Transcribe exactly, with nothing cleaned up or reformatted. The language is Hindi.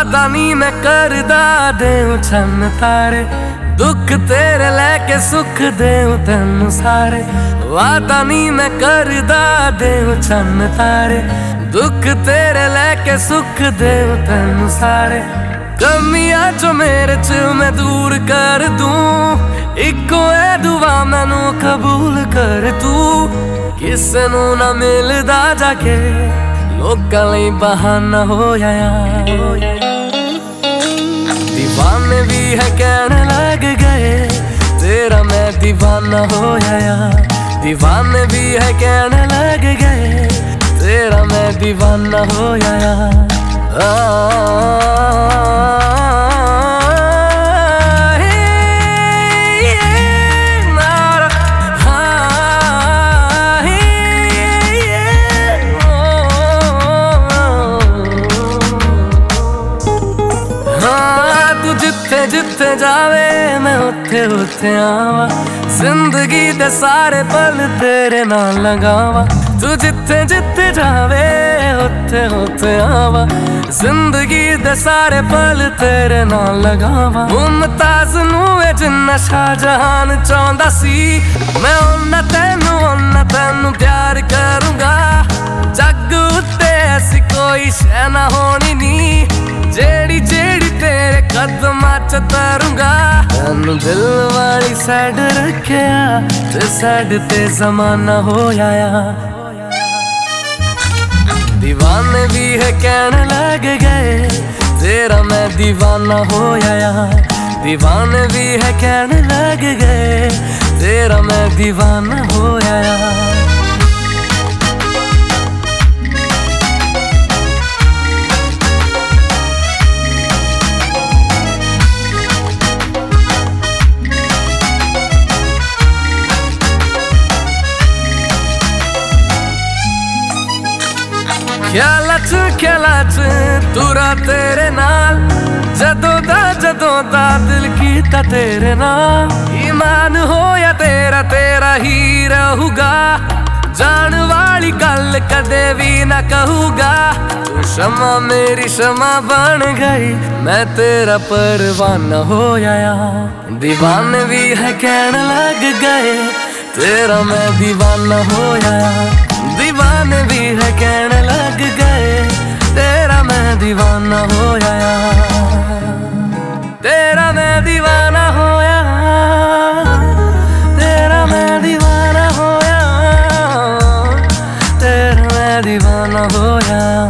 वादा नहीं मैं करदा देऊं छन तारे, दुख तेरे लेके सुख देऊं तेनू सारे। वादा नहीं मैं करदा देऊं छन तारे, दुख तेरे लेके सुख देऊं तेनू सारे। कमियां जो मेरे च मैं दूर कर दूं, इको है दुआ मैनू कबूल कर तू। किसे नू ना मिलदा जाके लोकां लई बहाना होया। दीवाने भी है कहने लग गए तेरा मैं दीवाना होया। दीवाने भी है कहने लग गए तेरा मैं दीवाना होया। जिथे जिथे जावे मैं उथे उथे आवा, जिंदगी दे सारे पल तेरे नाल लगावा। तू जिथे जिथे जावे उथे उथे आवा, जिंदगी दे सारे पल तेरे नाल लगावा। मुमताज नू जिन्ना शाहजहान चाहंदा सी, मैं उन्ना तैनू उन्ना तैनू प्यार करूंगा। जग उत्ते ऐसी कोई शै ना होनी नी, जेड़ी जेड़ी तेरे कदमां च तरूंगा। तैनू दिल वाली सैड रखिया ते सैड ते जमाना होया। दीवाने भी है कहने लग गए तेरा मैं दीवाना होया। दीवाने भी है कहने लग गए तेरा मैं दीवाना होया। ख्याला च ख्याला च तुरा तेरे नाल, जदों दा जदों दा दिल कीता तेरे नाल। ईमान होया तेरा तेरा ही रहूगा, जान वाली गल कदे भी ना कहूगा। तू शमा मेरी शमा बन गई, मैं तेरा परवाना होया। दीवाने भी है कहने लग गए तेरा मैं दीवाना होया। दीवाने भी है कहने लग गए तेरा मैं दीवाना होया। तेरा मैं दीवाना होया, तेरा मैं दीवाना होया, तेरा मैं दीवाना होया।